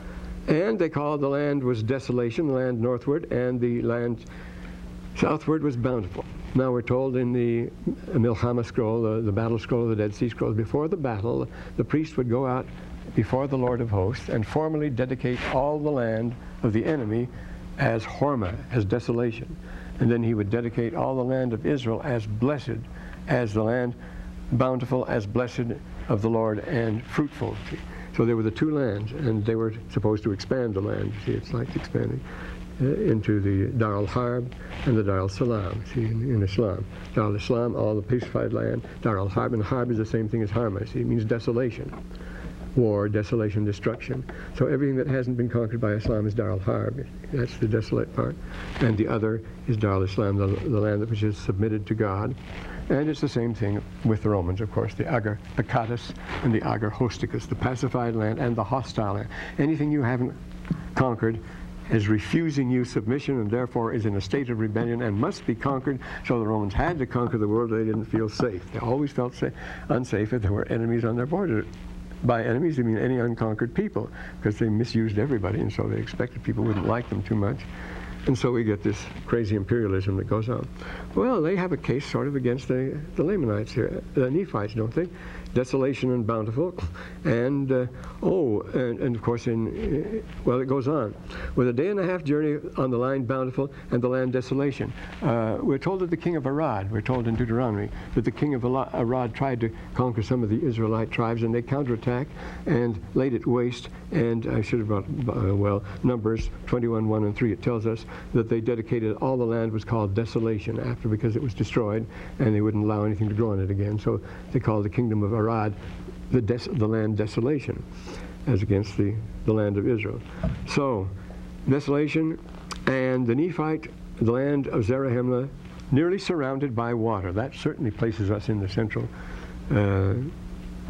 Speaker 1: And they called the land was desolation, the land northward, and the land southward was bountiful. Now we're told in the Milchama scroll, the, the battle scroll of the Dead Sea Scrolls, before the battle, the priest would go out before the Lord of hosts and formally dedicate all the land of the enemy as Hormah, as desolation. And then he would dedicate all the land of Israel as blessed, as the land bountiful, as blessed of the Lord, and fruitful. So there were the two lands, and they were supposed to expand the land. See, it's like expanding uh, into the Dar al-Harb and the Dar al-Salam, see, in, in Islam. Dar al-Islam, all the pacified land. Dar al-Harb, and Harb is the same thing as Harma. See, it means desolation. War, desolation, destruction. So everything that hasn't been conquered by Islam is Dar al-Harb. That's the desolate part. And the other is Dar al-Islam, the, the land which is submitted to God. And it's the same thing with the Romans, of course, the Ager Peccatus and the Ager Hosticus, the pacified land and the hostile land. Anything you haven't conquered is refusing you submission, and therefore is in a state of rebellion and must be conquered. So the Romans had to conquer the world. They didn't feel safe. They always felt safe, unsafe if there were enemies on their border. By enemies, I mean any unconquered people, because they misused everybody, and so they expected people wouldn't like them too much. And so we get this crazy imperialism that goes on. Well, they have a case sort of against the, the Lamanites here, the Nephites, don't they? Desolation and bountiful, and uh, oh, and, and of course in, uh, well, it goes on. With a day and a half journey on the line bountiful and the land desolation. Uh, we're told that the king of Arad, we're told in Deuteronomy, that the king of Arad tried to conquer some of the Israelite tribes, and they counterattacked and laid it waste, and I should have brought, uh, well, Numbers twenty-one, one and three, it tells us that they dedicated, all the land was called desolation after, because it was destroyed, and they wouldn't allow anything to grow on it again, so they called the kingdom of Arad the, des the land desolation, as against the, the land of Israel. So, desolation, and the Nephite, the land of Zarahemla, nearly surrounded by water. That certainly places us in the central uh,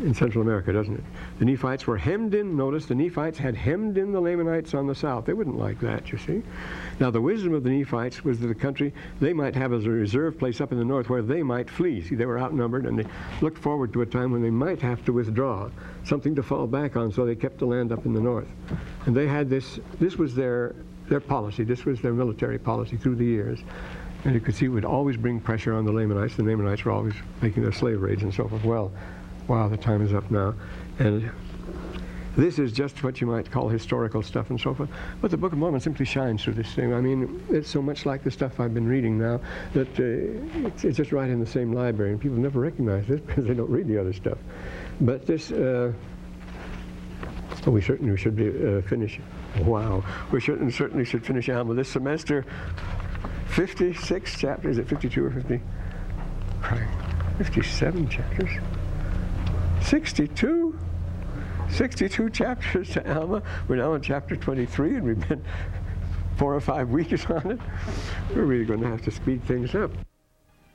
Speaker 1: in Central America, doesn't it? The Nephites were hemmed in. Notice the Nephites had hemmed in the Lamanites on the south. They wouldn't like that, you see. Now, the wisdom of the Nephites was that the country they might have as a reserve place up in the north where they might flee. See, they were outnumbered, and they looked forward to a time when they might have to withdraw, something to fall back on, so they kept the land up in the north. And they had this, this was their, their policy. This was their military policy through the years. And you could see it would always bring pressure on the Lamanites. The Lamanites were always making their slave raids and so forth. Well, wow, the time is up now. And this is just what you might call historical stuff and so forth. But the Book of Mormon simply shines through this thing. I mean, it's so much like the stuff I've been reading now that uh, it's, it's just right in the same library. And people never recognize this because they don't read the other stuff. But this, uh, oh, we certainly should be uh, finish. Wow, we certainly, certainly should finish Alma this semester. fifty-six chapters, is it fifty-two or fifty? fifty-seven chapters? sixty-two? sixty-two chapters to Alma. We're now in chapter twenty-three, and we've been four or five weeks on it. We're really going to have to speed things up.